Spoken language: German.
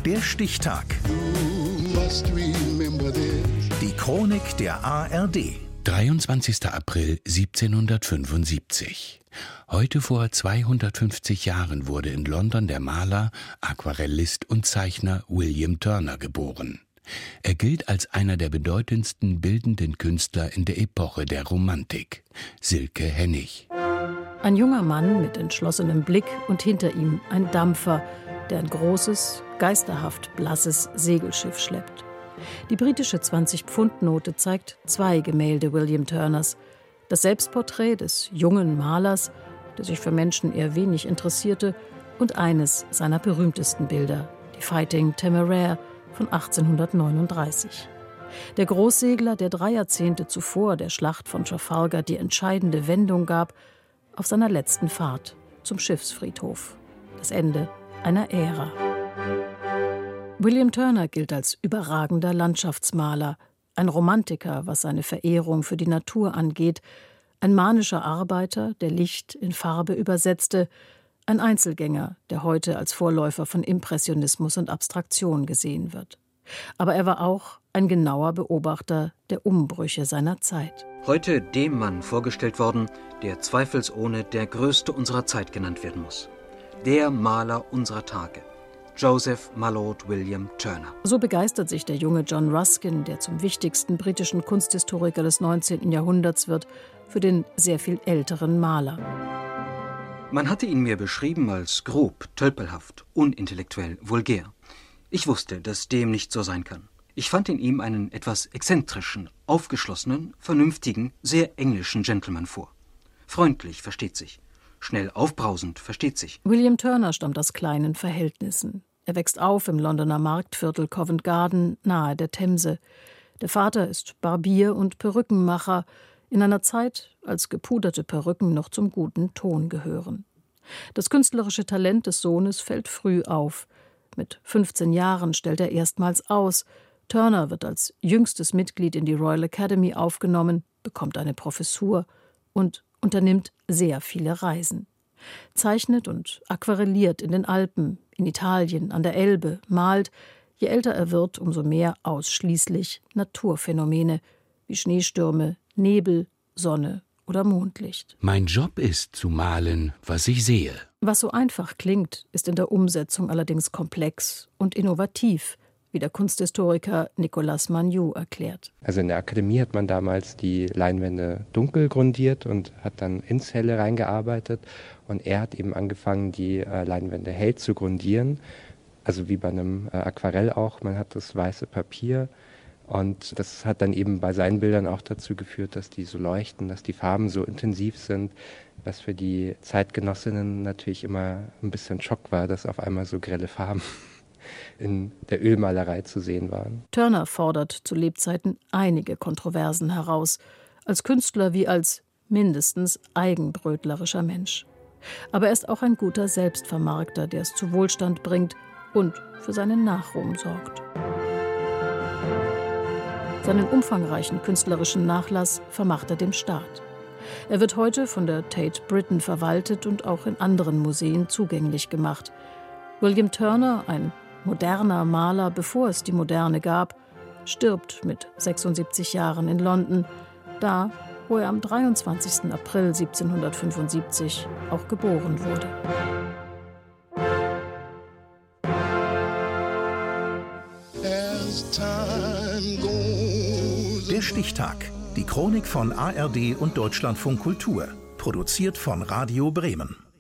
Der Stichtag. Die Chronik der ARD. 23. April 1775. Heute vor 250 Jahren wurde in London der Maler, Aquarellist und Zeichner William Turner geboren. Er gilt als einer der bedeutendsten bildenden Künstler in der Epoche der Romantik. Silke Hennig. Ein junger Mann mit entschlossenem Blick und hinter ihm ein Dampfer, der ein großes, geisterhaft blasses Segelschiff schleppt. Die britische 20-Pfund-Note zeigt 2 Gemälde William Turners. Das Selbstporträt des jungen Malers, der sich für Menschen eher wenig interessierte, und eines seiner berühmtesten Bilder, die Fighting Temeraire von 1839. Der Großsegler, der 3 Jahrzehnte zuvor der Schlacht von Trafalgar die entscheidende Wendung gab, auf seiner letzten Fahrt zum Schiffsfriedhof. Das Ende einer Ära. William Turner gilt als überragender Landschaftsmaler, ein Romantiker, was seine Verehrung für die Natur angeht, ein manischer Arbeiter, der Licht in Farbe übersetzte, ein Einzelgänger, der heute als Vorläufer von Impressionismus und Abstraktion gesehen wird. Aber er war auch ein genauer Beobachter der Umbrüche seiner Zeit. Heute dem Mann vorgestellt worden, der zweifelsohne der Größte unserer Zeit genannt werden muss. Der Maler unserer Tage. Joseph Mallord William Turner. So begeistert sich der junge John Ruskin, der zum wichtigsten britischen Kunsthistoriker des 19. Jahrhunderts wird, für den sehr viel älteren Maler. Man hatte ihn mir beschrieben als grob, tölpelhaft, unintellektuell, vulgär. Ich wusste, dass dem nicht so sein kann. Ich fand in ihm einen etwas exzentrischen, aufgeschlossenen, vernünftigen, sehr englischen Gentleman vor. Freundlich, versteht sich. Schnell aufbrausend, versteht sich. William Turner stammt aus kleinen Verhältnissen. Er wächst auf im Londoner Marktviertel Covent Garden nahe der Themse. Der Vater ist Barbier und Perückenmacher, in einer Zeit, als gepuderte Perücken noch zum guten Ton gehören. Das künstlerische Talent des Sohnes fällt früh auf. Mit 15 Jahren stellt er erstmals aus. Turner wird als jüngstes Mitglied in die Royal Academy aufgenommen, bekommt eine Professur und unternimmt sehr viele Reisen. Zeichnet und aquarelliert in den Alpen, in Italien, an der Elbe, malt, je älter er wird, umso mehr ausschließlich Naturphänomene wie Schneestürme, Nebel, Sonne oder Mondlicht. Mein Job ist zu malen, was ich sehe. Was so einfach klingt, ist in der Umsetzung allerdings komplex und innovativ, wie der Kunsthistoriker Nicolas Magnoux erklärt. Also in der Akademie hat man damals die Leinwände dunkel grundiert und hat dann ins Helle reingearbeitet. Und er hat eben angefangen, die Leinwände hell zu grundieren. Also wie bei einem Aquarell auch. Man hat das weiße Papier. Und das hat dann eben bei seinen Bildern auch dazu geführt, dass die so leuchten, dass die Farben so intensiv sind, was für die Zeitgenossinnen natürlich immer ein bisschen Schock war, dass auf einmal so grelle Farben in der Ölmalerei zu sehen waren. Turner fordert zu Lebzeiten einige Kontroversen heraus, als Künstler wie als mindestens eigenbrötlerischer Mensch. Aber er ist auch ein guter Selbstvermarkter, der es zu Wohlstand bringt und für seinen Nachruhm sorgt. Seinen umfangreichen künstlerischen Nachlass vermacht er dem Staat. Er wird heute von der Tate Britain verwaltet und auch in anderen Museen zugänglich gemacht. William Turner, ein moderner Maler, bevor es die Moderne gab, stirbt mit 76 Jahren in London, da, wo er am 23. April 1775 auch geboren wurde. Der Stichtag. Die Chronik von ARD und Deutschlandfunk Kultur. Produziert von Radio Bremen.